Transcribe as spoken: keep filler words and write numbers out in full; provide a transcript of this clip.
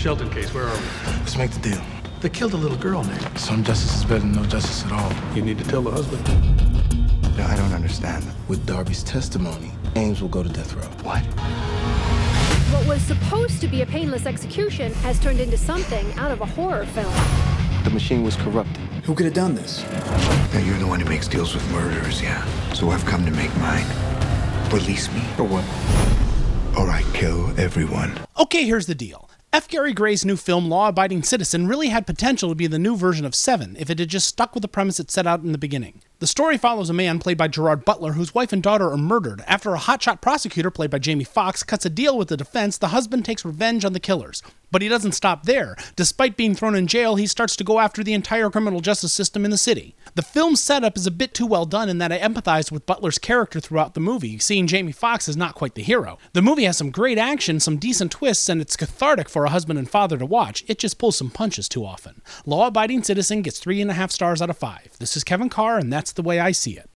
Shelton case. Where are we? Let's make the deal. They killed a little girl, Nick. Some justice is better than no justice at all. You need to tell the husband. No, I don't understand. With Darby's testimony, Ames will go to death row. What? What was supposed to be a painless execution has turned into something out of a horror film. The machine was corrupted. Who could have done this? Now, you're the one who makes deals with murderers, yeah? So I've come to make mine. Release me. For what? Or I kill everyone. Okay, here's the deal. F. Gary Gray's new film, Law Abiding Citizen, really had potential to be the new version of Seven if it had just stuck with the premise it set out in the beginning. The story follows a man played by Gerard Butler whose wife and daughter are murdered. After a hotshot prosecutor played by Jamie Foxx cuts a deal with the defense, the husband takes revenge on the killers. But he doesn't stop there. Despite being thrown in jail, he starts to go after the entire criminal justice system in the city. The film's setup is a bit too well done in that I empathized with Butler's character throughout the movie, seeing Jamie Foxx as not quite the hero. The movie has some great action, some decent twists, and it's cathartic for a husband and father to watch. It just pulls some punches too often. Law Abiding Citizen gets three and a half stars out of five. This is Kevin Carr, and that's the way I see it.